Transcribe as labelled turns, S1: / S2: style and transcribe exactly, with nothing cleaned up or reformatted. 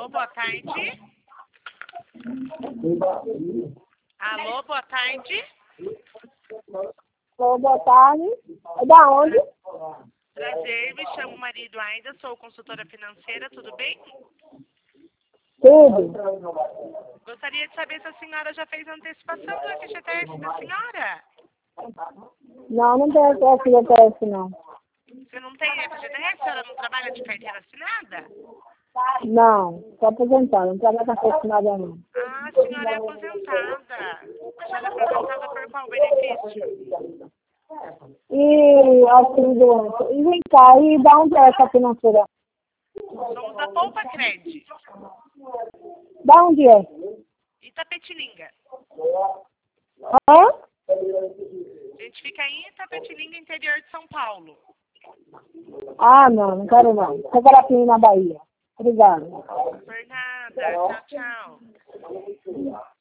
S1: Alô, boa tarde. Alô, boa tarde.
S2: Alô, boa tarde. É da onde?
S1: Prazer, me chamo Maria Eduarda, sou consultora financeira, tudo bem?
S2: Tudo.
S1: Gostaria de saber se a senhora já fez a antecipação do F G T S da senhora?
S2: Não, não tem F G T S, não.
S1: Você não tem F G T S? A senhora não trabalha de carteira assinada?
S2: Não, estou aposentada, não trabalho com aproximada não.
S1: Ah, a senhora é aposentada. A senhora é aposentada por qual benefício?
S2: E auxílio doença. E vem cá, e da onde é essa financeira?
S1: Somos da Poupa Cred,
S2: Da onde é?
S1: Itapetininga.
S2: Hã?
S1: A gente fica em Itapetininga, interior de São Paulo.
S2: Ah, não, não quero não. Eu quero aqui na Bahia. Obrigada.
S1: Por nada. Tchau, tchau.